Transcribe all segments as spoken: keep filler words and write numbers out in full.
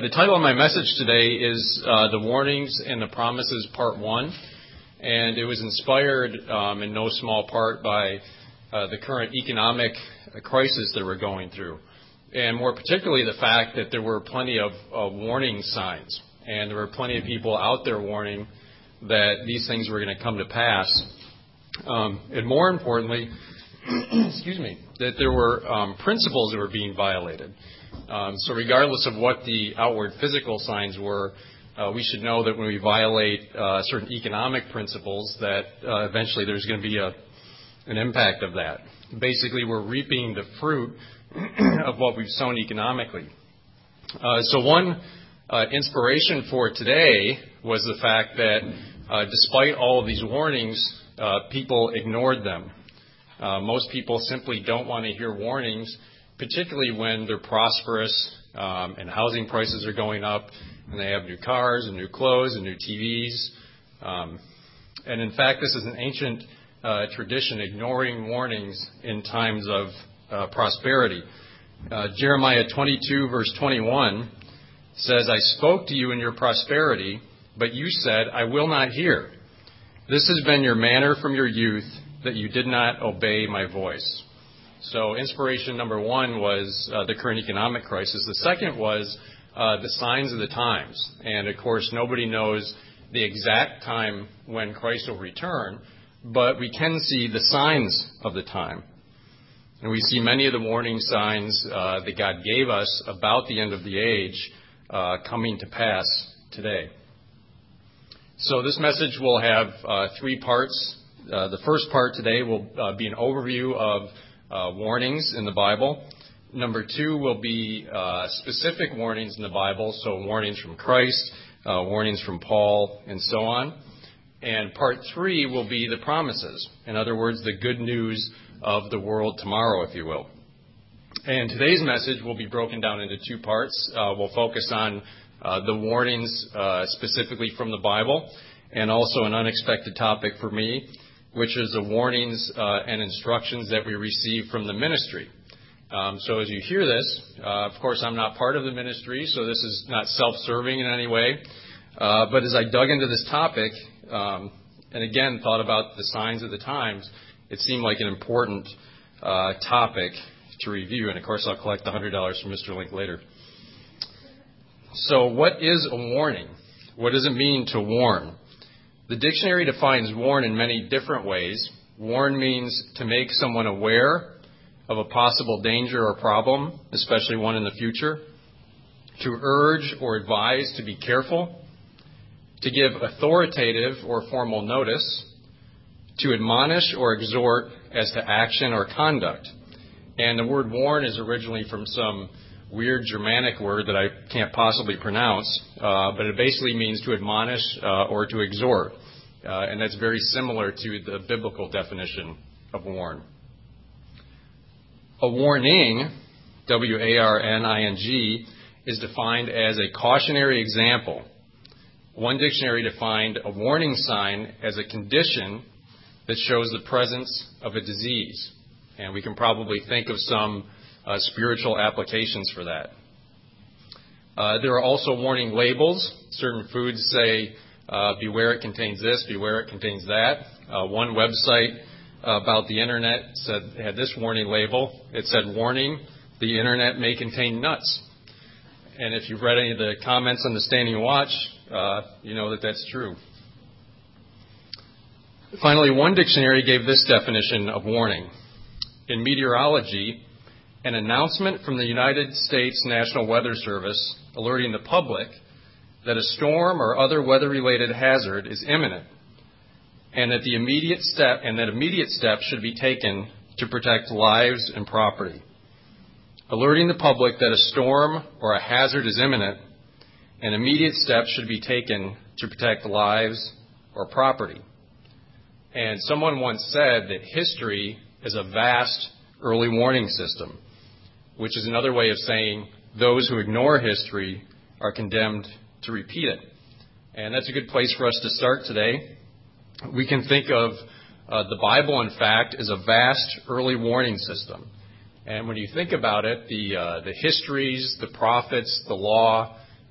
The title of my message today is uh, The Warnings and the Promises, Part one, and it was inspired um, in no small part by uh, the current economic crisis that we're going through, and more particularly the fact that there were plenty of uh, warning signs, and there were plenty of people out there warning that these things were going to come to pass, um, and more importantly, excuse me, that there were um, principles that were being violated. Um, so regardless of what the outward physical signs were, uh, we should know that when we violate uh, certain economic principles, that uh, eventually there's going to be a, an impact of that. Basically, we're reaping the fruit of what we've sown economically. Uh, so one uh, inspiration for today was the fact that uh, despite all of these warnings, uh, people ignored them. Uh, most people simply don't want to hear warnings, particularly when they're prosperous um, and housing prices are going up and they have new cars and new clothes and new T Vs. Um, and in fact, this is an ancient uh, tradition, ignoring warnings in times of uh, prosperity. Uh, Jeremiah twenty-two, verse twenty-one says, "I spoke to you in your prosperity, but you said, I will not hear. This has been your manner from your youth, that you did not obey my voice." So inspiration number one was uh, the current economic crisis. The second was uh, the signs of the times. And, of course, nobody knows the exact time when Christ will return, but we can see the signs of the time. And we see many of the warning signs uh, that God gave us about the end of the age uh, coming to pass today. So this message will have uh, three parts. Uh, the first part today will uh, be an overview of Uh, warnings in the Bible. Number two will be uh, specific warnings in the Bible, so warnings from Christ, uh, warnings from Paul, and so on. And part three will be the promises. In other words, the good news of the world tomorrow, if you will. And today's message will be broken down into two parts. Uh, we'll focus on uh, the warnings uh, specifically from the Bible, and also an unexpected topic for me, which is the warnings uh, and instructions that we receive from the ministry. Um, so as you hear this, uh, of course, I'm not part of the ministry, so this is not self-serving in any way. Uh, but as I dug into this topic, um, and again thought about the signs of the times, it seemed like an important uh, topic to review. And of course, I'll collect the one hundred dollars from Mister Link later. So what is a warning? What does it mean to warn? The dictionary defines warn in many different ways. Warn means to make someone aware of a possible danger or problem, especially one in the future. To urge or advise to be careful. To give authoritative or formal notice. To admonish or exhort as to action or conduct. And the word warn is originally from some weird Germanic word that I can't possibly pronounce, uh, but it basically means to admonish uh, or to exhort, uh, and that's very similar to the biblical definition of warn. A warning, W A R N I N G, is defined as a cautionary example. One dictionary defined a warning sign as a condition that shows the presence of a disease, and we can probably think of some Uh, spiritual applications for that. Uh, there are also warning labels. Certain foods say, uh, beware it contains this, beware it contains that. Uh, one website uh, about the Internet said had this warning label. It said, "Warning, the Internet may contain nuts." And if you've read any of the comments on the Standing Watch, uh, you know that that's true. Finally, one dictionary gave this definition of warning. In meteorology, an announcement from the United States National Weather Service alerting the public that a storm or other weather-related hazard is imminent, and that the immediate step and that immediate steps should be taken to protect lives and property. Alerting the public that a storm or a hazard is imminent, and immediate steps should be taken to protect lives or property. And someone once said that history is a vast early warning system, which is another way of saying those who ignore history are condemned to repeat it. And that's a good place for us to start today. We can think of uh, the Bible, in fact, as a vast early warning system. And when you think about it, the uh, the histories, the prophets, the law,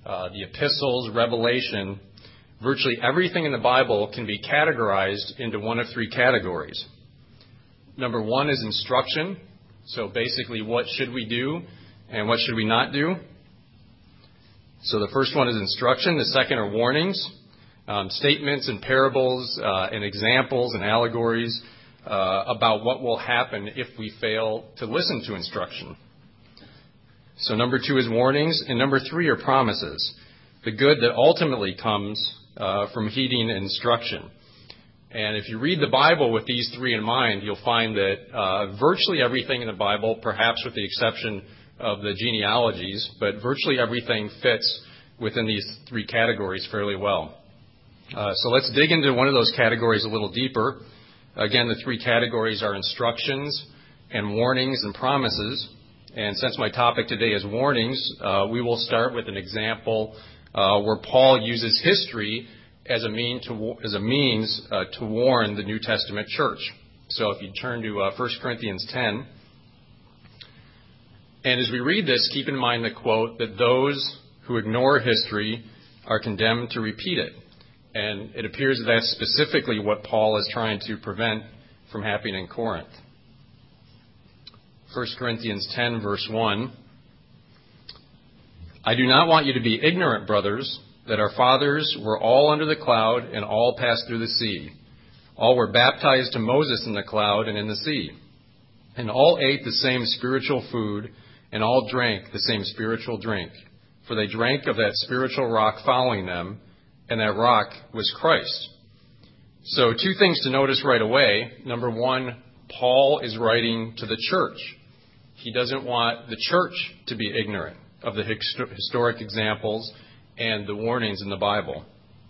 uh, the epistles, Revelation, virtually everything in the Bible can be categorized into one of three categories. Number one is instruction. So basically, what should we do and what should we not do? So the first one is instruction. The second are warnings, um, statements and parables uh, and examples and allegories uh, about what will happen if we fail to listen to instruction. So number two is warnings, and number three are promises, the good that ultimately comes uh, from heeding instruction. And if you read the Bible with these three in mind, you'll find that uh, virtually everything in the Bible, perhaps with the exception of the genealogies, but virtually everything fits within these three categories fairly well. Uh, so let's dig into one of those categories a little deeper. Again, the three categories are instructions and warnings and promises. And since my topic today is warnings, uh, we will start with an example uh, where Paul uses history as a, mean to, as a means uh, to warn the New Testament church. So if you turn to uh, First Corinthians ten, and as we read this, keep in mind the quote that those who ignore history are condemned to repeat it. And it appears that that's specifically what Paul is trying to prevent from happening in Corinth. First Corinthians ten, verse one. I do not want you to be ignorant, brothers, that our fathers were all under the cloud and all passed through the sea. All were baptized to Moses in the cloud and in the sea. And all ate the same spiritual food, and all drank the same spiritual drink. For they drank of that spiritual rock following them, and that rock was Christ. So two things to notice right away. Number one, Paul is writing to the church. He doesn't want the church to be ignorant of the historic examples and the warnings in the Bible.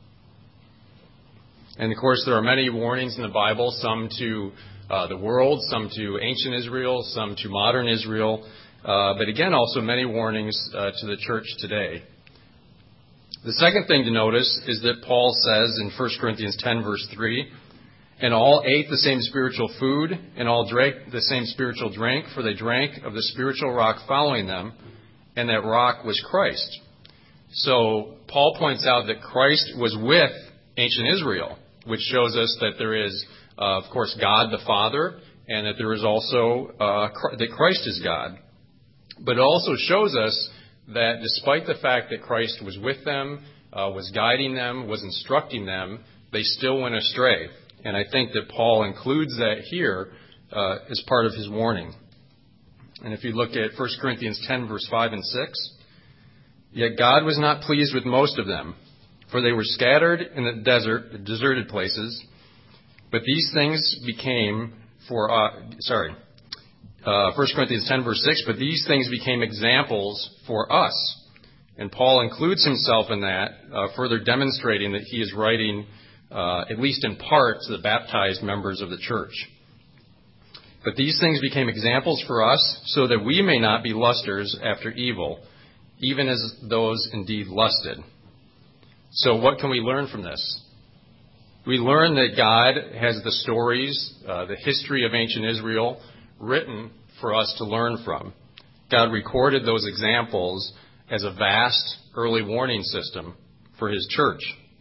And of course, there are many warnings in the Bible, some to uh, the world, some to ancient Israel, some to modern Israel. Uh, but again, also many warnings uh, to the church today. The second thing to notice is that Paul says in First Corinthians ten, verse three, and all ate the same spiritual food, and all drank the same spiritual drink, for they drank of the spiritual rock following them, and that rock was Christ. So Paul points out that Christ was with ancient Israel, which shows us that there is, uh, of course, God the Father, and that there is also uh, that Christ is God. But it also shows us that despite the fact that Christ was with them, uh, was guiding them, was instructing them, they still went astray. And I think that Paul includes that here uh, as part of his warning. And if you look at First Corinthians ten, verse five and six, yet God was not pleased with most of them, for they were scattered in the desert, the deserted places. But these things became for, uh, sorry, Uh, First Corinthians ten, verse six, but these things became examples for us. And Paul includes himself in that, uh, further demonstrating that he is writing, uh, at least in part, to the baptized members of the church. But these things became examples for us, so that we may not be lusters after evil, even as those indeed lusted. So what can we learn from this? We learn that God has the stories, uh, the history of ancient Israel, written for us to learn from. God recorded those examples as a vast early warning system for his church.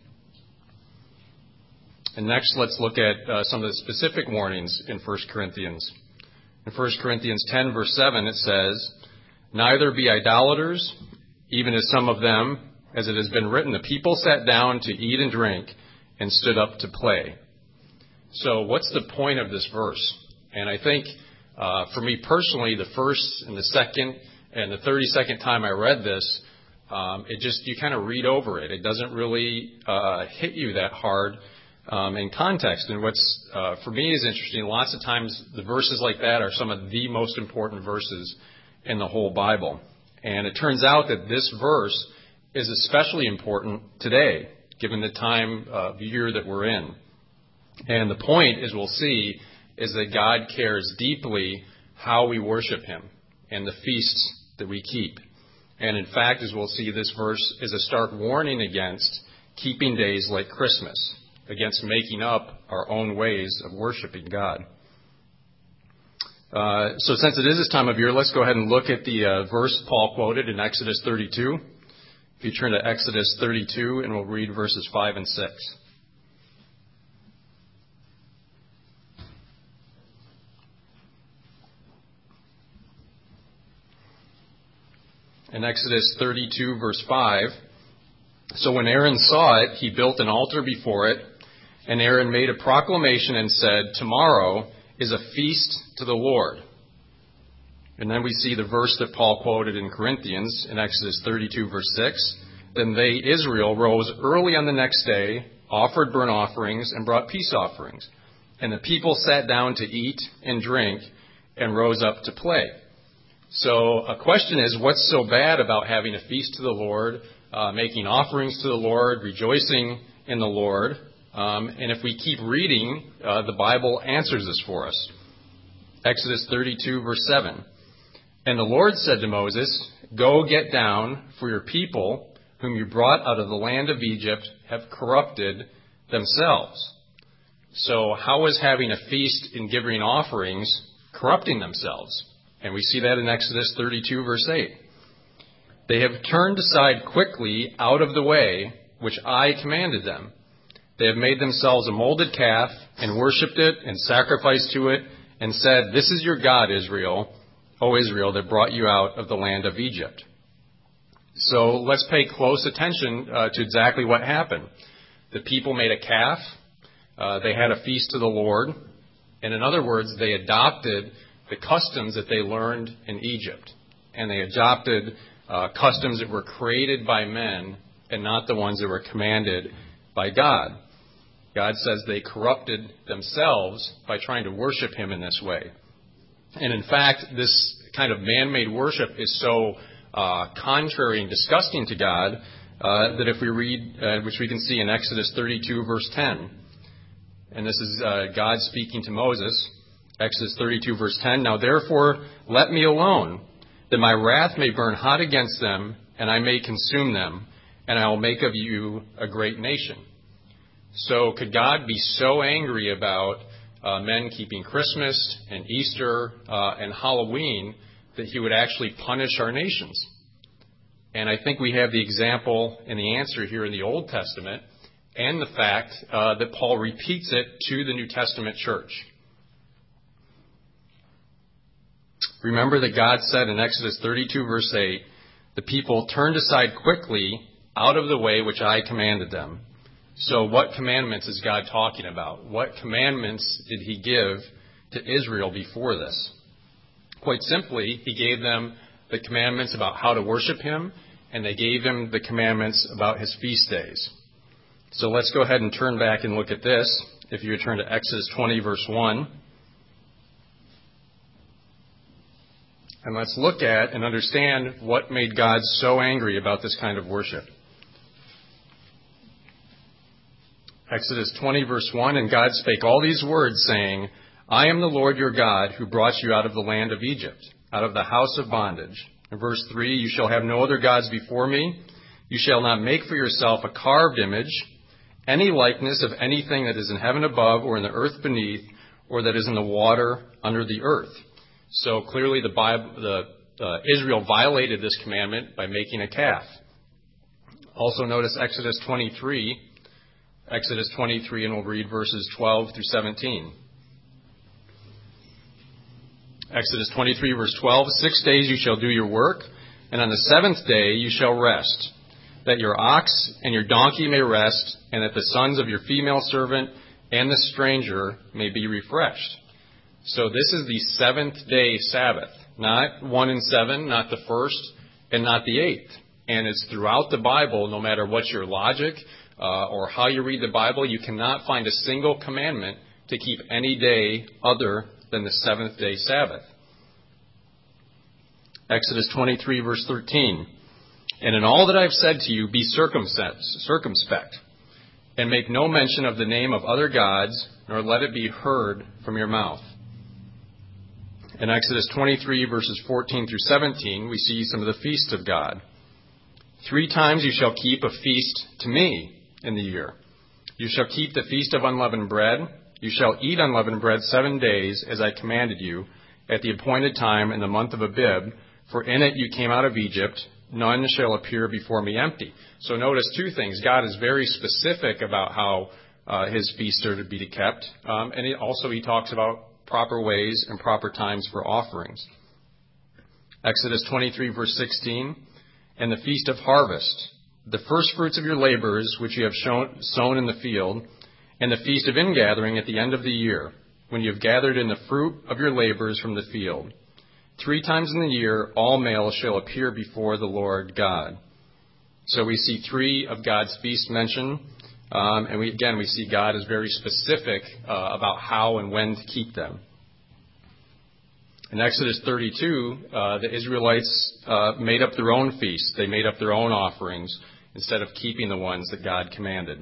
And next, let's look at uh, some of the specific warnings in First Corinthians. In First Corinthians ten, verse seven, it says, neither be idolaters, even as some of them, as it has been written, the people sat down to eat and drink and stood up to play. So what's the point of this verse? And I think Uh, for me personally, the first and the second and the thirty-second time I read this, um, it just, you kind of read over it. It doesn't really uh, hit you that hard um, in context. And what's, uh, for me, is interesting, lots of times the verses like that are some of the most important verses in the whole Bible. And it turns out that this verse is especially important today, given the time of uh, year that we're in. And the point, as we'll see, is that God cares deeply how we worship him and the feasts that we keep. And in fact, as we'll see, this verse is a stark warning against keeping days like Christmas, against making up our own ways of worshiping God. Uh, so since it is this time of year, let's go ahead and look at the uh, verse Paul quoted in Exodus thirty-two. If If you turn to Exodus thirty-two, and we'll read verses five and six. In Exodus thirty-two, verse five, so when Aaron saw it, he built an altar before it, and Aaron made a proclamation and said, tomorrow is a feast to the Lord. And then we see the verse that Paul quoted in Corinthians in Exodus thirty-two, verse six. Then they, Israel, rose early on the next day, offered burnt offerings, and brought peace offerings. And the people sat down to eat and drink and rose up to play. So a question is, what's so bad about having a feast to the Lord, uh, making offerings to the Lord, rejoicing in the Lord? Um, and if we keep reading, uh, the Bible answers this for us. Exodus thirty-two, verse seven. And the Lord said to Moses, go get down, for your people, whom you brought out of the land of Egypt, have corrupted themselves. So how is having a feast and giving offerings corrupting themselves? And we see that in Exodus thirty-two, verse eight. They have turned aside quickly out of the way which I commanded them. They have made themselves a molded calf and worshipped it and sacrificed to it and said, this is your God, Israel, O Israel, that brought you out of the land of Egypt. So let's pay close attention uh, to exactly what happened. The people made a calf. Uh, they had a feast to the Lord. And in other words, they adopted the customs that they learned in Egypt. And they adopted uh, customs that were created by men and not the ones that were commanded by God. God says they corrupted themselves by trying to worship him in this way. And in fact, this kind of man-made worship is so uh, contrary and disgusting to God uh, that if we read, uh, which we can see in Exodus thirty-two, verse ten, and this is uh, God speaking to Moses, Exodus thirty-two, verse ten, now therefore let me alone, that my wrath may burn hot against them, and I may consume them, and I will make of you a great nation. So could God be so angry about uh, men keeping Christmas and Easter uh, and Halloween that he would actually punish our nations? And I think we have the example and the answer here in the Old Testament, and the fact uh, that Paul repeats it to the New Testament church. Remember that God said in Exodus thirty-two, verse eight, the people turned aside quickly out of the way which I commanded them. So what commandments is God talking about? What commandments did he give to Israel before this? Quite simply, he gave them the commandments about how to worship him, and they gave him the commandments about his feast days. So let's go ahead and turn back and look at this. If you return to Exodus twenty, verse one. And let's look at and understand what made God so angry about this kind of worship. Exodus twenty, verse one, and God spake all these words, saying, I am the Lord your God, who brought you out of the land of Egypt, out of the house of bondage. In verse three, you shall have no other gods before me. You shall not make for yourself a carved image, any likeness of anything that is in heaven above, or in the earth beneath, or that is in the water under the earth. So clearly the Bible, the, uh, Israel violated this commandment by making a calf. Also notice Exodus twenty-three, Exodus twenty-three, and we'll read verses twelve through seventeen. Exodus twenty-three, verse twelve, six days you shall do your work, and on the seventh day you shall rest, that your ox and your donkey may rest, and that the sons of your female servant and the stranger may be refreshed. So this is the seventh day Sabbath, not one and seven, not the first, and not the eighth. And it's throughout the Bible, no matter what your logic uh, or how you read the Bible, you cannot find a single commandment to keep any day other than the seventh day Sabbath. Exodus twenty-three, verse thirteen. And in all that I have said to you, be circumspect, and make no mention of the name of other gods, nor let it be heard from your mouth. In Exodus twenty-three, verses fourteen through seventeen, we see some of the feasts of God. Three times you shall keep a feast to me in the year. You shall keep the feast of unleavened bread. You shall eat unleavened bread seven days, as I commanded you, at the appointed time in the month of Abib, for in it you came out of Egypt. none shall appear before me empty. So notice two things. God is very specific about how uh, his feasts are to be kept. Um, and he, also he talks about proper ways and proper times for offerings. Exodus twenty-three, verse sixteen, and the feast of harvest, the first fruits of your labors which you have shown, sown in the field, and the feast of ingathering at the end of the year, when you have gathered in the fruit of your labors from the field. Three times in the year all males shall appear before the Lord God. So we see three of God's feasts mentioned, um, and we, again, we see God is very specific uh, about how and when to keep them. In Exodus thirty-two, uh, the Israelites uh, made up their own feasts. They made up their own offerings instead of keeping the ones that God commanded.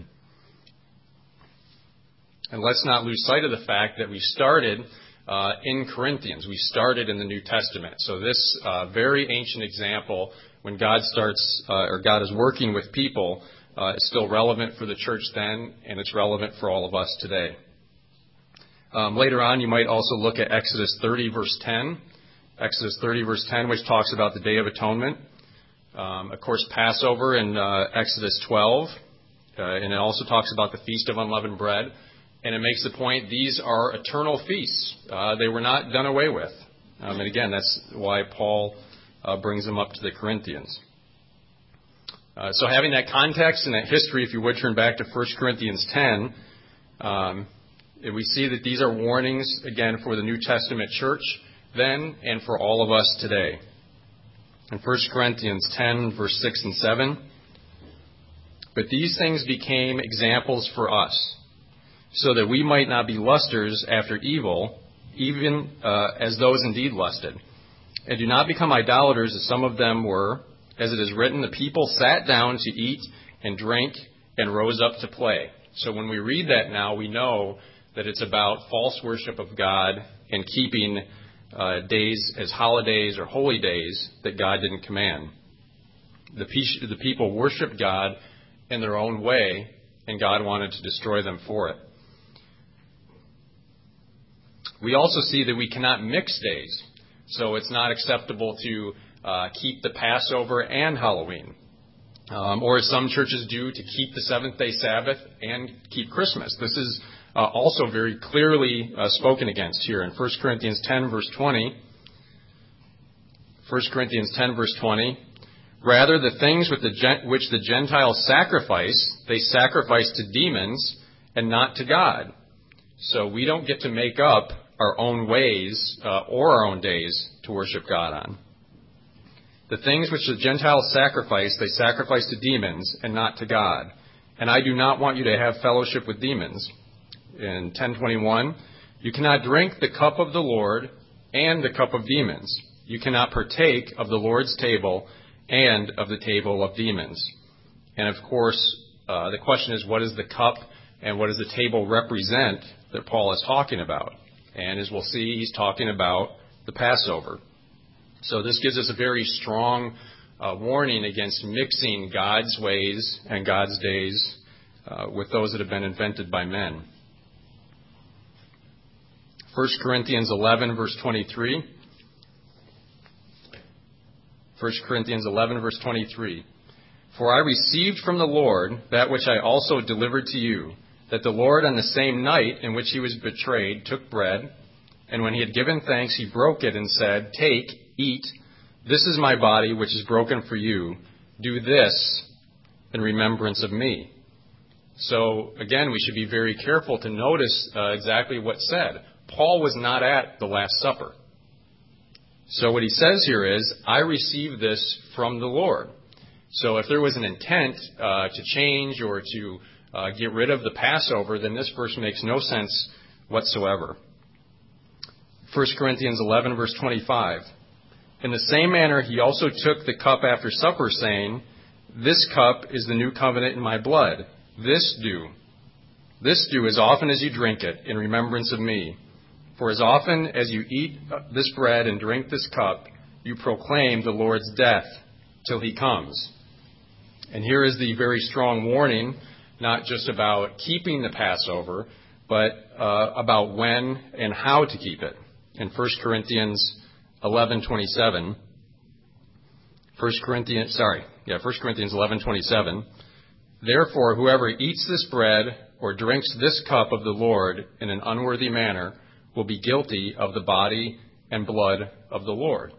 And let's not lose sight of the fact that we started uh, in Corinthians. We started in the New Testament. So this uh, very ancient example, when God starts uh, or God is working with people, uh, is still relevant for the church then, and it's relevant for all of us today. Um, later on, you might also look at Exodus thirty, verse ten. Exodus thirty, verse ten, which talks about the Day of Atonement. Um, of course, Passover in uh, Exodus twelve. Uh, and it also talks about the Feast of Unleavened Bread. And it makes the point these are eternal feasts. Uh, they were not done away with. Um, and again, that's why Paul uh, brings them up to the Corinthians. Uh, so having that context and that history, if you would turn back to First Corinthians ten, um, we see that these are warnings, again, for the New Testament church then and for all of us today. In First Corinthians ten, verse six and seven, but these things became examples for us, so that we might not be lusters after evil, even uh, as those indeed lusted. And do not become idolaters as some of them were. As it is written, the people sat down to eat and drink and rose up to play. So when we read that now, we know that it's about false worship of God and keeping uh, days as holidays or holy days that God didn't command. The, pe- the people worshiped God in their own way, and God wanted to destroy them for it. We also see that we cannot mix days. So it's not acceptable to uh, keep the Passover and Halloween. Um, or as some churches do, to keep the seventh-day Sabbath and keep Christmas. This is uh, also very clearly uh, spoken against here in First Corinthians ten, verse twenty. First Corinthians ten, verse twenty. Rather, the things with the gen- which the Gentiles sacrifice, they sacrifice to demons and not to God. So we don't get to make up our own ways uh, or our own days to worship God on. The things which the Gentiles sacrifice, they sacrifice to demons and not to God. And I do not want you to have fellowship with demons. In ten twenty-one, you cannot drink the cup of the Lord and the cup of demons. You cannot partake of the Lord's table and of the table of demons. And of course, uh, the question is, what does the cup and what does the table represent that Paul is talking about? And as we'll see, he's talking about the Passover. So this gives us a very strong uh, warning against mixing God's ways and God's days uh, with those that have been invented by men. First Corinthians eleven, verse twenty-three. First Corinthians eleven, verse twenty-three. For I received from the Lord that which I also delivered to you, that the Lord on the same night in which he was betrayed took bread, and when he had given thanks, he broke it and said, Take, eat, this is my body which is broken for you. Do this in remembrance of me. So again, we should be very careful to notice uh, exactly what's said. Paul was not at the Last Supper. So what he says here is, I received this from the Lord. So if there was an intent uh, to change or to uh, get rid of the Passover, then this verse makes no sense whatsoever. First Corinthians eleven, verse twenty-five. In the same manner, he also took the cup after supper, saying, This cup is the new covenant in my blood. This do. This do as often as you drink it in remembrance of me. For as often as you eat this bread and drink this cup, you proclaim the Lord's death till he comes. And here is the very strong warning, not just about keeping the Passover, but uh, about when and how to keep it. In First Corinthians eleven twenty-seven, First Corinthians, sorry, yeah, First Corinthians eleven twenty-seven. Therefore, whoever eats this bread or drinks this cup of the Lord in an unworthy manner will be guilty of the body and blood of the Lord.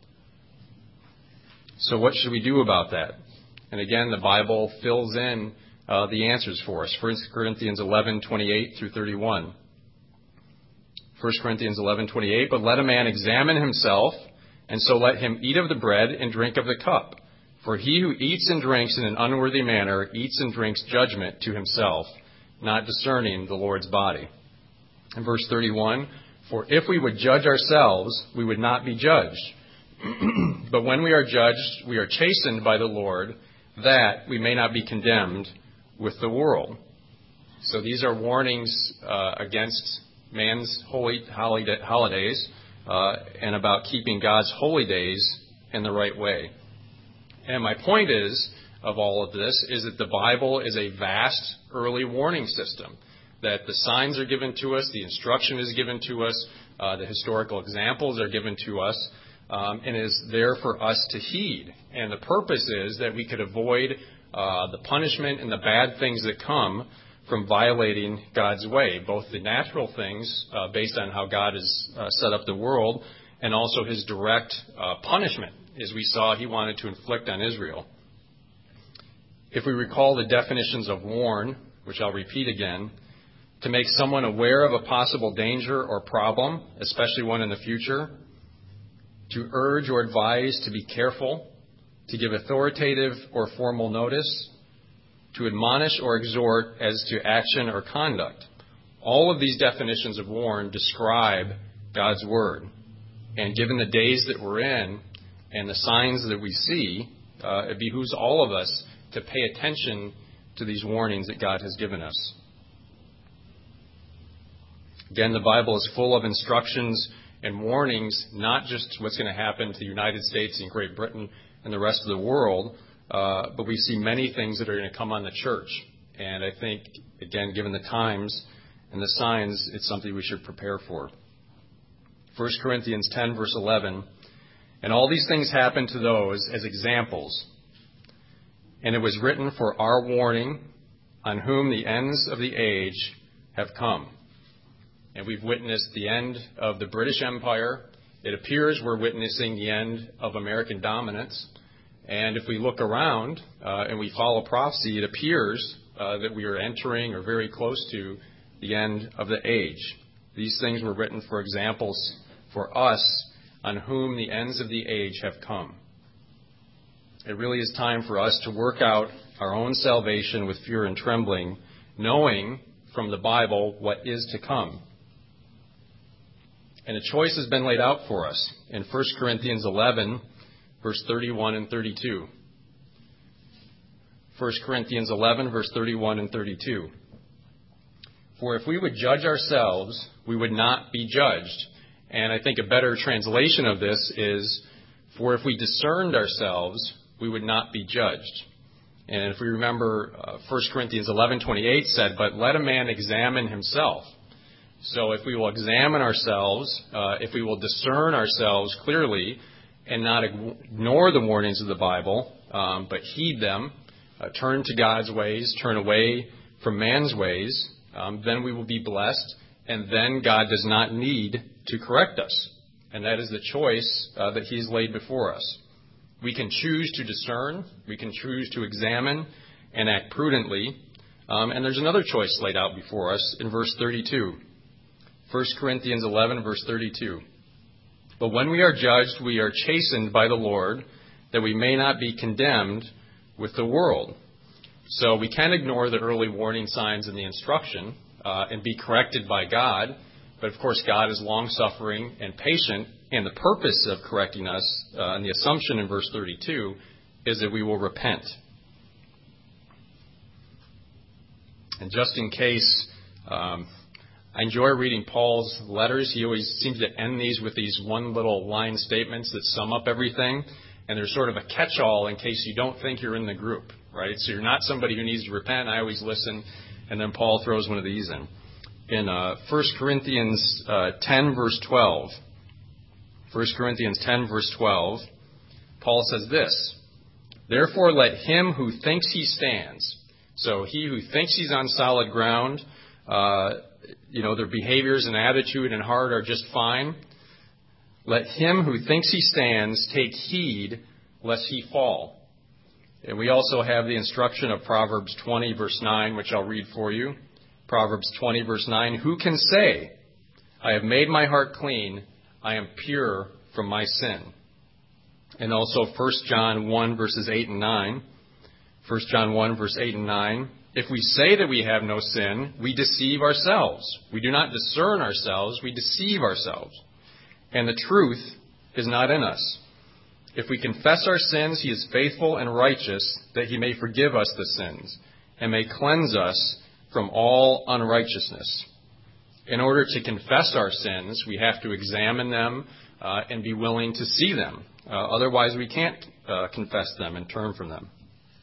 So what should we do about that? And again, the Bible fills in uh, the answers for us. First Corinthians eleven twenty-eight through thirty-one. First Corinthians eleven twenty-eight, but let a man examine himself, and so let him eat of the bread and drink of the cup. For he who eats and drinks in an unworthy manner eats and drinks judgment to himself, not discerning the Lord's body. And verse thirty-one, for if we would judge ourselves, we would not be judged. But when we are judged, we are chastened by the Lord, that we may not be condemned with the world. So these are warnings uh, against man's holy holidays uh, and about keeping God's holy days in the right way. And my point is, of all of this, is that the Bible is a vast early warning system, that the signs are given to us, the instruction is given to us, uh, the historical examples are given to us, um, and is there for us to heed. And the purpose is that we could avoid uh, the punishment and the bad things that come from violating God's way, both the natural things uh, based on how God has uh, set up the world, and also his direct uh, punishment, as we saw he wanted to inflict on Israel. If we recall the definitions of warn, which I'll repeat again, to make someone aware of a possible danger or problem, especially one in the future, to urge or advise to be careful, to give authoritative or formal notice, to admonish or exhort as to action or conduct. All of these definitions of warn describe God's word. And given the days that we're in and the signs that we see, uh, it behooves all of us to pay attention to these warnings that God has given us. Again, the Bible is full of instructions and warnings, not just what's going to happen to the United States and Great Britain and the rest of the world, uh, but we see many things that are going to come on the church. And I think, again, given the times and the signs, it's something we should prepare for. First Corinthians ten, verse eleven, and all these things happened to those as examples, and it was written for our warning, on whom the ends of the age have come. And we've witnessed the end of the British Empire. It appears we're witnessing the end of American dominance. And if we look around uh, and we follow prophecy, it appears uh, that we are entering or very close to the end of the age. These things were written for examples for us, on whom the ends of the age have come. It really is time for us to work out our own salvation with fear and trembling, knowing from the Bible what is to come. And a choice has been laid out for us in First Corinthians eleven, verse thirty-one and thirty-two. First Corinthians eleven, verse thirty-one and thirty-two. For if we would judge ourselves, we would not be judged. And I think a better translation of this is, for if we discerned ourselves, we would not be judged. And if we remember, uh, First Corinthians eleven twenty-eight said, but let a man examine himself. So if we will examine ourselves, uh, if we will discern ourselves clearly and not ignore the warnings of the Bible, um, but heed them, uh, turn to God's ways, turn away from man's ways, um, then we will be blessed, and then God does not need to correct us. And that is the choice uh, that he's laid before us. We can choose to discern, we can choose to examine and act prudently, um, and there's another choice laid out before us in verse thirty-two. First Corinthians eleven, verse thirty-two. But when we are judged, we are chastened by the Lord, that we may not be condemned with the world. So we can ignore the early warning signs and the instruction uh, and be corrected by God. But of course, God is long-suffering and patient, and the purpose of correcting us, uh, and the assumption in verse thirty-two, is that we will repent. And just in case, um, I enjoy reading Paul's letters. He always seems to end these with these one little line statements that sum up everything. And there's sort of a catch-all in case you don't think you're in the group, right? So you're not somebody who needs to repent. I always listen. And then Paul throws one of these in. In uh, First Corinthians uh, ten, verse twelve. First Corinthians ten, verse twelve. Paul says this, therefore let him who thinks he stands, so he who thinks he's on solid ground, uh, you know, their behaviors and attitude and heart are just fine, let him who thinks he stands take heed lest he fall. And we also have the instruction of Proverbs twenty, verse nine, which I'll read for you. Proverbs twenty, verse nine, who can say, I have made my heart clean, I am pure from my sin. And also First John one, verses eight and nine. First John one, verse eight and nine. If we say that we have no sin, we deceive ourselves. We do not discern ourselves, we deceive ourselves. And the truth is not in us. If we confess our sins, he is faithful and righteous, that he may forgive us the sins, and may cleanse us from all unrighteousness. In order to confess our sins, we have to examine them uh, and be willing to see them. Uh, otherwise, we can't uh, confess them and turn from them.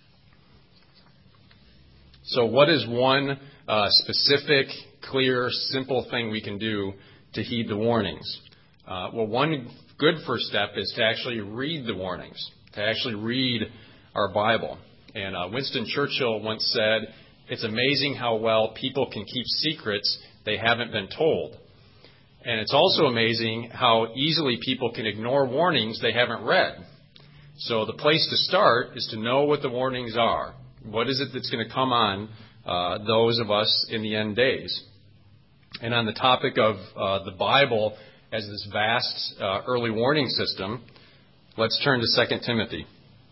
So what is one uh, specific, clear, simple thing we can do to heed the warnings? Uh, well, one good first step is to actually read the warnings, to actually read our Bible. And uh, Winston Churchill once said, it's amazing how well people can keep secrets they haven't been told. And it's also amazing how easily people can ignore warnings they haven't read. So the place to start is to know what the warnings are. What is it that's going to come on uh, those of us in the end days? And on the topic of uh, the Bible as this vast uh, early warning system, let's turn to Second Timothy.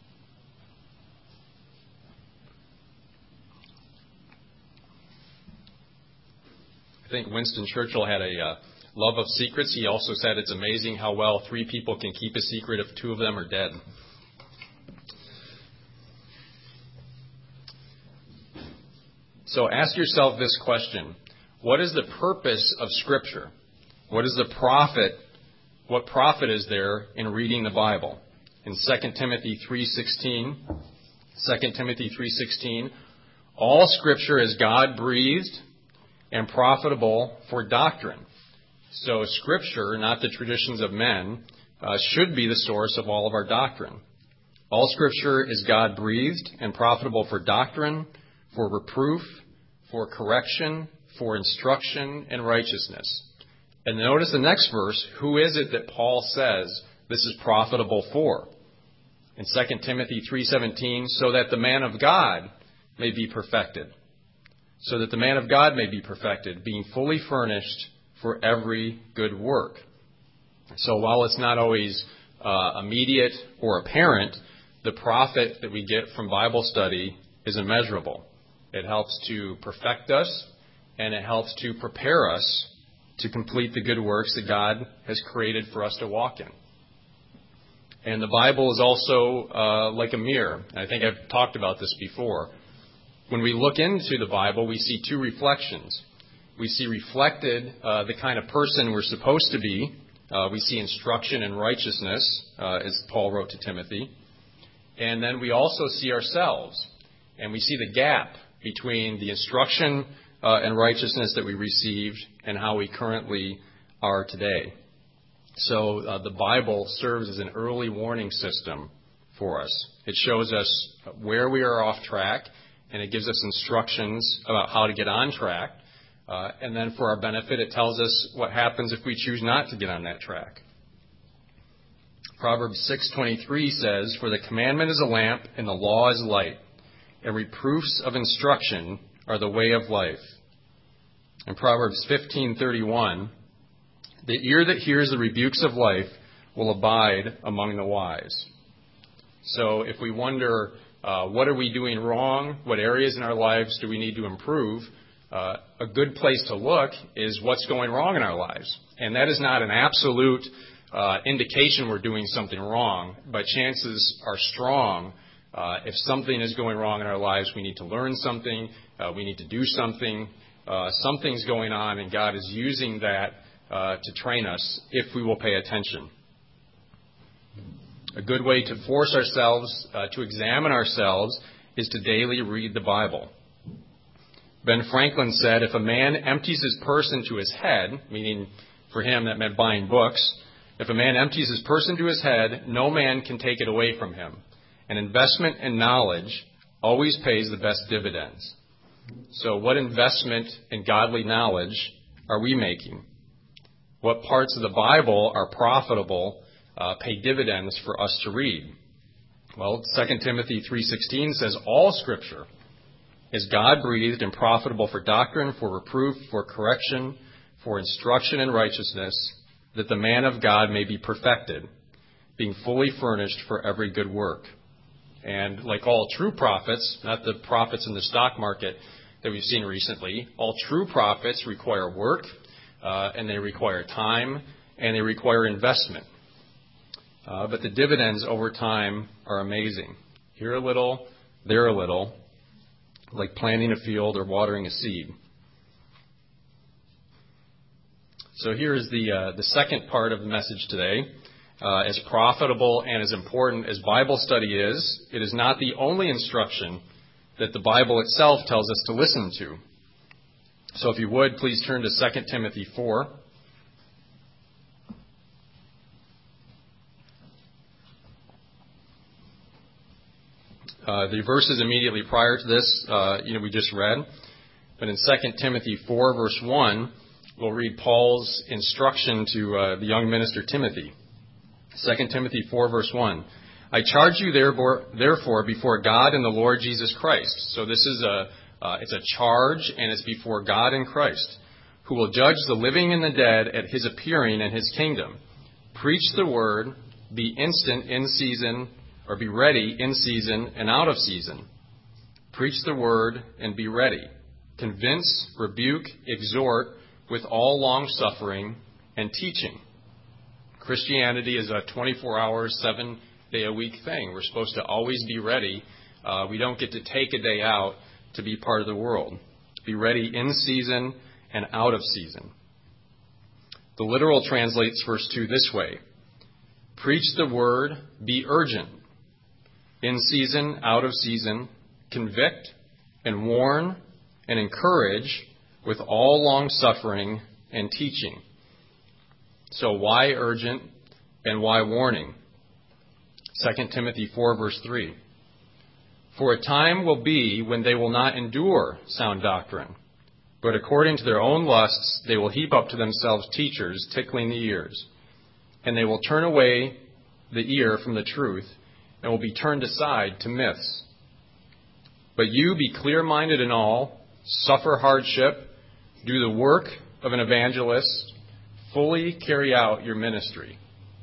I think Winston Churchill had a uh, love of secrets. He also said it's amazing how well three people can keep a secret if two of them are dead. So ask yourself this question. What is the purpose of Scripture? What is the profit? What profit is there in reading the Bible? In Second Timothy three sixteen, Second Timothy three sixteen, all Scripture is God-breathed and profitable for doctrine. So Scripture, not the traditions of men, uh, should be the source of all of our doctrine. All Scripture is God-breathed and profitable for doctrine, for reproof, for correction, for instruction in righteousness. And notice the next verse, who is it that Paul says this is profitable for? In Second Timothy three seventeen, so that the man of God may be perfected. So that the man of God may be perfected, being fully furnished for every good work. So while it's not always uh, immediate or apparent, the profit that we get from Bible study is immeasurable. It helps to perfect us, and it helps to prepare us to complete the good works that God has created for us to walk in. And the Bible is also uh, like a mirror. I think I've talked about this before. When we look into the Bible, we see two reflections. We see reflected uh, the kind of person we're supposed to be. Uh, we see instruction in righteousness, uh, as Paul wrote to Timothy. And then we also see ourselves. And we see the gap between the instruction uh, and righteousness that we received and how we currently are today. So uh, the Bible serves as an early warning system for us. It shows us where we are off track, and it gives us instructions about how to get on track. Uh, and then for our benefit, it tells us what happens if we choose not to get on that track. Proverbs six twenty-three says, for the commandment is a lamp, and the law is light, and reproofs of instruction are the way of life. In Proverbs fifteen thirty-one, the ear that hears the rebukes of life will abide among the wise. So if we wonder, uh, what are we doing wrong? What areas in our lives do we need to improve? Uh, a good place to look is what's going wrong in our lives. And that is not an absolute uh, indication we're doing something wrong, but chances are strong. Uh, if something is going wrong in our lives, we need to learn something. Uh, we need to do something. Uh, something's going on, and God is using that uh, to train us if we will pay attention. A good way to force ourselves uh, to examine ourselves is to daily read the Bible. Ben Franklin said, if a man empties his purse into his head, meaning for him that meant buying books, If a man empties his purse into his head, no man can take it away from him. An investment in knowledge always pays the best dividends. So what investment in godly knowledge are we making? What parts of the Bible are profitable, uh, pay dividends for us to read? Well, Second Timothy three sixteen says all Scripture is God-breathed and profitable for doctrine, for reproof, for correction, for instruction in righteousness, that the man of God may be perfected, being fully furnished for every good work. And like all true prophets, not the prophets in the stock market that we've seen recently, all true prophets require work, uh, and they require time, and they require investment. Uh, but the dividends over time are amazing. Here a little, there a little, like planting a field or watering a seed. So here is the uh, the second part of the message today. Uh, as profitable and as important as Bible study is, it is not the only instruction that the Bible itself tells us to listen to. So if you would, please turn to Second Timothy four. Uh, the verses immediately prior to this, uh, you know, we just read. But in Second Timothy four, verse one, we'll read Paul's instruction to uh, the young minister Timothy. Second Timothy four, verse one. I charge you therefore before God and the Lord Jesus Christ. So this is a uh, it's a charge, and it's before God and Christ, who will judge the living and the dead at his appearing in his kingdom. Preach the word, be instant in season, or be ready in season and out of season. Preach the word and be ready. Convince, rebuke, exhort with all long-suffering and teaching. Christianity is a twenty-four hour, seven-day-a-week thing. We're supposed to always be ready. Uh, we don't get to take a day out to be part of the world. Be ready in season and out of season. The literal translates verse two this way. Preach the word, be urgent. In season, out of season, convict and warn and encourage with all long-suffering and teaching. So why urgent and why warning? Second Timothy four, verse three. For a time will be when they will not endure sound doctrine, but according to their own lusts they will heap up to themselves teachers tickling the ears, and they will turn away the ear from the truth and will be turned aside to myths. But you be clear-minded in all, suffer hardship, do the work of an evangelist, fully carry out your ministry.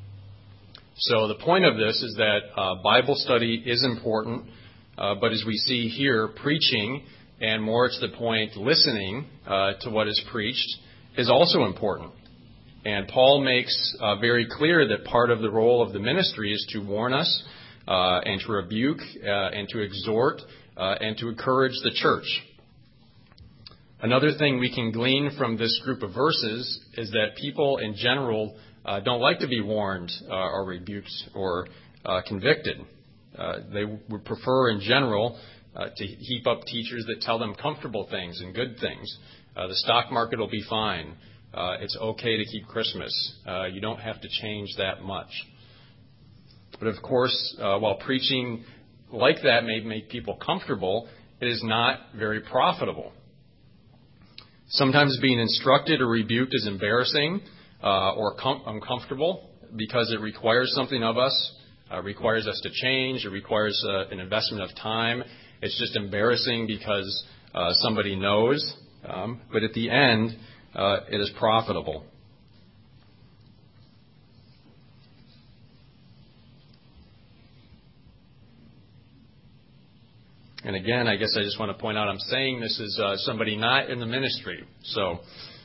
So the point of this is that uh, Bible study is important, uh, but as we see here, preaching, and more to the point, listening uh, to what is preached, is also important. And Paul makes uh, very clear that part of the role of the ministry is to warn us uh, and to rebuke uh, and to exhort uh, and to encourage the church. Another thing we can glean from this group of verses is that people in general uh, don't like to be warned uh, or rebuked or uh, convicted. Uh, they would prefer in general uh, to heap up teachers that tell them comfortable things and good things. Uh, the stock market will be fine. Uh, it's okay to keep Christmas. Uh, you don't have to change that much. But of course, uh, while preaching like that may make people comfortable, it is not very profitable. Sometimes being instructed or rebuked is embarrassing uh, or com- uncomfortable because it requires something of us, uh, requires us to change, it requires uh, an investment of time. It's just embarrassing because uh, somebody knows. Um, but at the end, uh, it is profitable. And again, I guess I just want to point out, I'm saying this is uh, somebody not in the ministry. So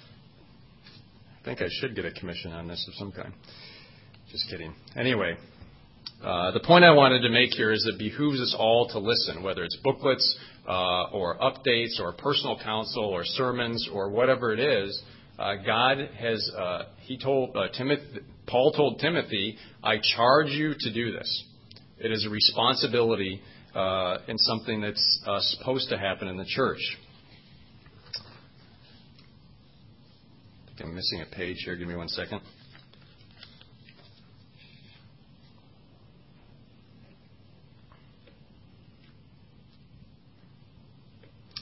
I think I should get a commission on this of some kind. Just kidding. Anyway, uh, the point I wanted to make here is it behooves us all to listen, whether it's booklets uh, or updates or personal counsel or sermons or whatever it is. Uh, God has, uh, he told uh, Timothy, Paul told Timothy, I charge you to do this. It is a responsibility Uh, and something that's uh, supposed to happen in the church. I think I'm missing a page here. Give me one second.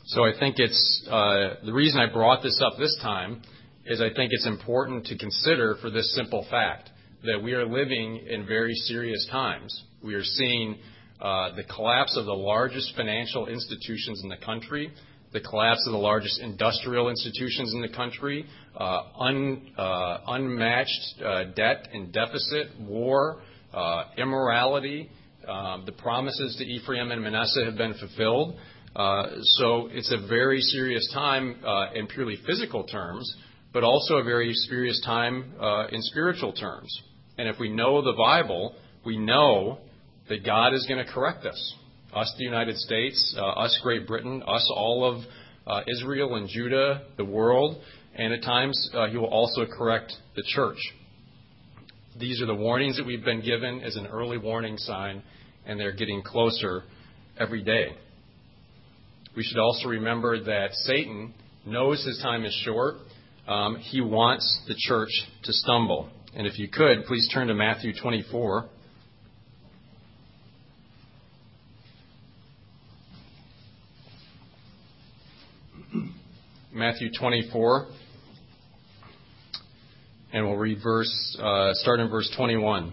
So I think it's uh, the reason I brought this up this time is I think it's important to consider for this simple fact that we are living in very serious times. We are seeing uh, the collapse of the largest financial institutions in the country, the collapse of the largest industrial institutions in the country, uh, un, uh, unmatched uh, debt and deficit, war, uh, immorality. Um, the promises to Ephraim and Manasseh have been fulfilled. Uh, so it's a very serious time uh, in purely physical terms, but also a very serious time uh, in spiritual terms. And if we know the Bible, we know that God is going to correct us. Us, the United States, uh, us, Great Britain, us, all of uh, Israel and Judah, the world, and at times uh, He will also correct the church. These are the warnings that we've been given as an early warning sign, and they're getting closer every day. We should also remember that Satan knows his time is short. Um, he wants the church to stumble. And if you could, please turn to Matthew twenty-four. Matthew twenty-four. And we'll read verse, uh, start in verse twenty-one.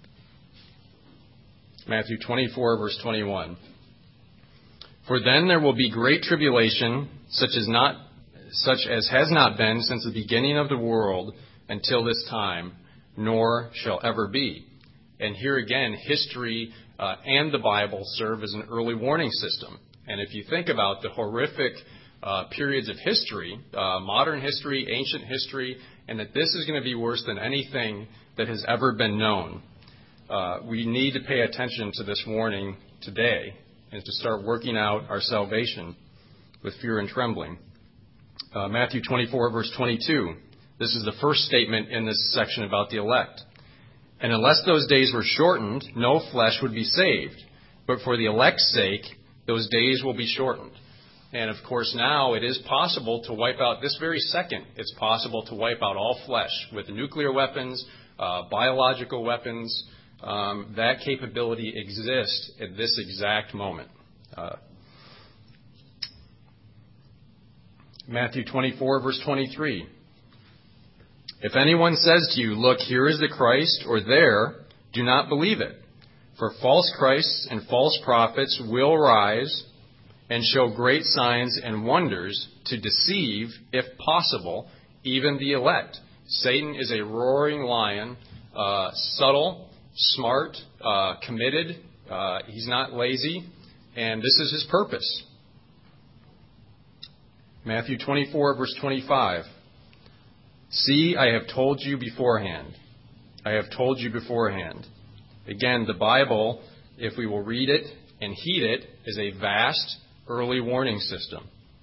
Matthew twenty-four, verse twenty-one. For then there will be great tribulation, such as not, such as has not been since the beginning of the world until this time, nor shall ever be. And here again, history uh, and the Bible serve as an early warning system. And if you think about the horrific uh, periods of history, uh, modern history, ancient history, and that this is going to be worse than anything that has ever been known, uh, we need to pay attention to this warning today and to start working out our salvation with fear and trembling. Uh, Matthew twenty-four, verse twenty-two. This is the first statement in this section about the elect. And unless those days were shortened, no flesh would be saved. But for the elect's sake, those days will be shortened. And of course now it is possible to wipe out, this very second, it's possible to wipe out all flesh with nuclear weapons, uh, biological weapons. Um, that capability exists at this exact moment. Uh, Matthew twenty-four, verse twenty-three. If anyone says to you, look, here is the Christ, or there, do not believe it. For false Christs and false prophets will rise and show great signs and wonders to deceive, if possible, even the elect. Satan is a roaring lion, uh, subtle, smart, uh, committed. Uh, he's not lazy, and this is his purpose. Matthew twenty-four, verse twenty-five. See, I have told you beforehand. I have told you beforehand. Again, the Bible, if we will read it and heed it, is a vast early warning system.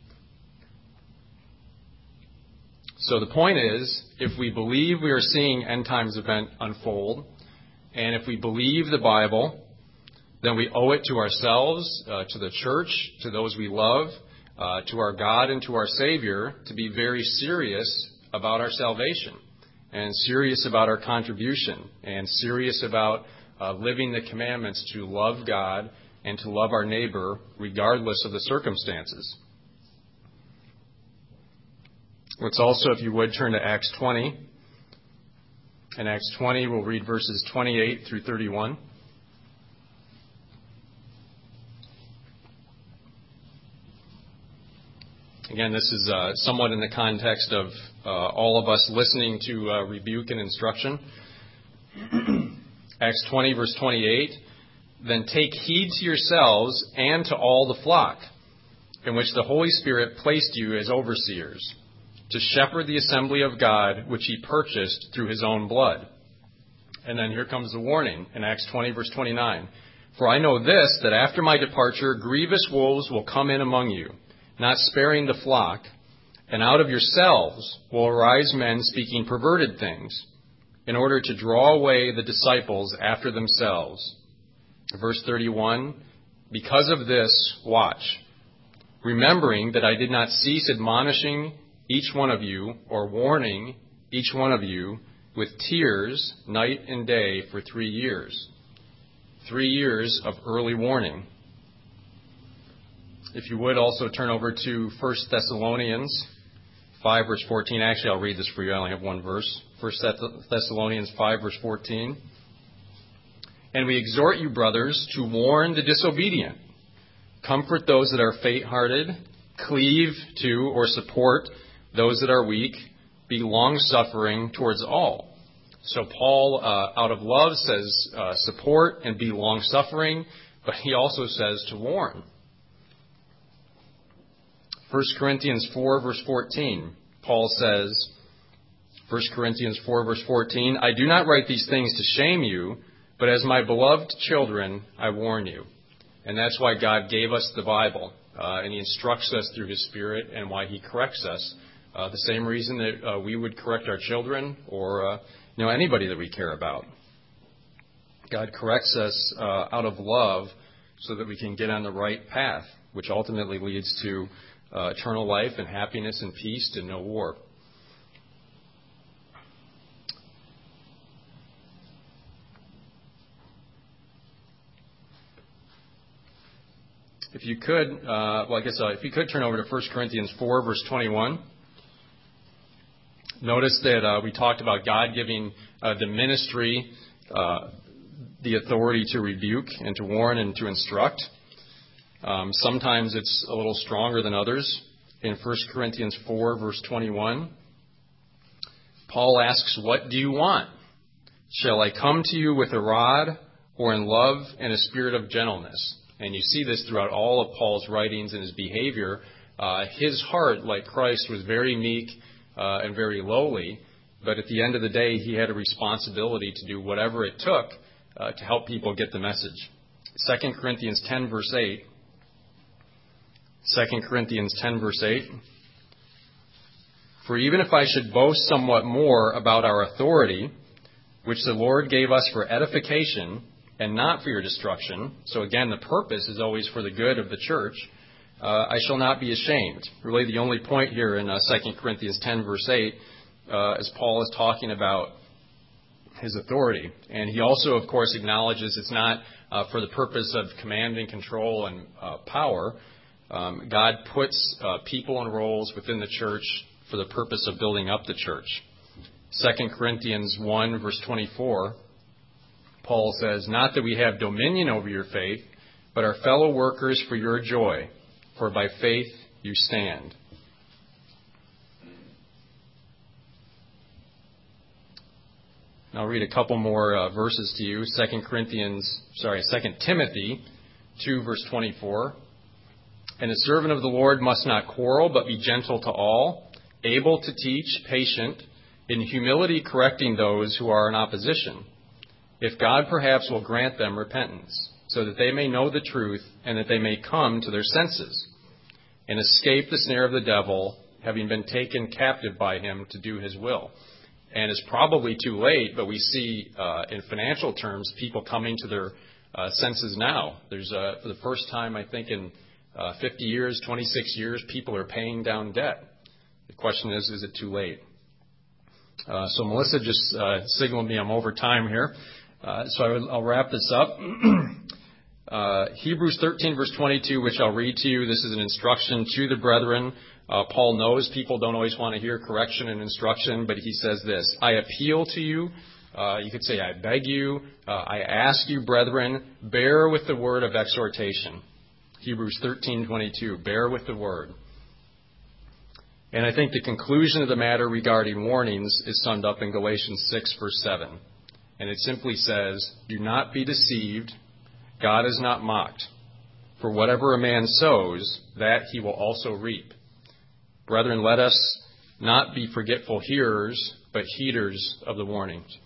So the point is, if we believe we are seeing end times event unfold, and if we believe the Bible, then we owe it to ourselves, uh, to the church, to those we love, uh, to our God and to our Savior to be very serious about our salvation and serious about our contribution and serious about uh, living the commandments to love God and to love our neighbor regardless of the circumstances. Let's also, if you would, turn to Acts twenty. In Acts twenty, we'll read verses twenty-eight through thirty-one. Again, this is uh, somewhat in the context of uh, all of us listening to uh, rebuke and instruction. Acts twenty, verse twenty-eight. Then take heed to yourselves and to all the flock, in which the Holy Spirit placed you as overseers, to shepherd the assembly of God, which He purchased through His own blood. And then here comes the warning in Acts twenty, verse twenty-nine. For I know this, that after my departure, grievous wolves will come in among you, not sparing the flock, and out of yourselves will arise men speaking perverted things, in order to draw away the disciples after themselves. Verse thirty-one, because of this, watch, remembering that I did not cease admonishing each one of you, or warning each one of you, with tears night and day for three years. Three years of early warning. If you would also turn over to First Thessalonians five, verse fourteen. Actually, I'll read this for you. I only have one verse. First Thessalonians five, verse fourteen. And we exhort you, brothers, to warn the disobedient, comfort those that are faint-hearted, cleave to or support those that are weak, be long-suffering towards all. So Paul, uh, out of love, says uh, support and be long-suffering, but he also says to warn. First Corinthians four, verse fourteen, Paul says, First Corinthians four, verse fourteen, I do not write these things to shame you, but as my beloved children, I warn you. And that's why God gave us the Bible, uh, and he instructs us through his Spirit, and why he corrects us. Uh, the same reason that uh, we would correct our children or uh, you know anybody that we care about. God corrects us uh, out of love so that we can get on the right path, which ultimately leads to uh, eternal life and happiness and peace and no war. If you could, uh, well, I guess uh, if you could turn over to First Corinthians four, verse twenty-one. Notice that uh, we talked about God giving uh, the ministry uh, the authority to rebuke and to warn and to instruct. Um, sometimes it's a little stronger than others. In First Corinthians four, verse twenty-one, Paul asks, what do you want? Shall I come to you with a rod, or in love and a spirit of gentleness? And you see this throughout all of Paul's writings and his behavior. Uh, his heart, like Christ, was very meek uh, and very lowly. But at the end of the day, he had a responsibility to do whatever it took uh, to help people get the message. Second Corinthians ten, verse eight. Second Corinthians ten, verse eight. For even if I should boast somewhat more about our authority, which the Lord gave us for edification, and not for your destruction. So again, the purpose is always for the good of the church. Uh, I shall not be ashamed. Really, the only point here in uh, Second Corinthians ten, verse eight, uh, as Paul is talking about his authority. And he also, of course, acknowledges it's not uh, for the purpose of command and control and uh, power. Um, God puts uh, people and roles within the church for the purpose of building up the church. Second Corinthians one, verse twenty-four, Paul says, not that we have dominion over your faith, but are fellow workers for your joy, for by faith you stand. Now I'll read a couple more uh, verses to you. Second Corinthians, sorry, Second Timothy two, verse twenty-four. And the servant of the Lord must not quarrel, but be gentle to all, able to teach, patient, in humility correcting those who are in opposition, if God perhaps will grant them repentance, so that they may know the truth and that they may come to their senses and escape the snare of the devil, having been taken captive by him to do his will. And it's probably too late, but we see uh, in financial terms people coming to their uh, senses now. There's uh, for the first time, I think, in uh, fifty years, twenty-six years, people are paying down debt. The question is, is it too late? Uh, so Melissa just uh, signaled me I'm over time here. Uh, so I will, I'll wrap this up. uh, Hebrews thirteen, verse twenty-two, which I'll read to you. This is an instruction to the brethren. Uh, Paul knows people don't always want to hear correction and instruction, but he says this, I appeal to you. Uh, you could say, I beg you. Uh, I ask you, brethren, bear with the word of exhortation. Hebrews thirteen, twenty-two, bear with the word. And I think the conclusion of the matter regarding warnings is summed up in Galatians six, verse seven. And it simply says, do not be deceived. God is not mocked. For whatever a man sows, that he will also reap. Brethren, let us not be forgetful hearers, but heeders of the warnings.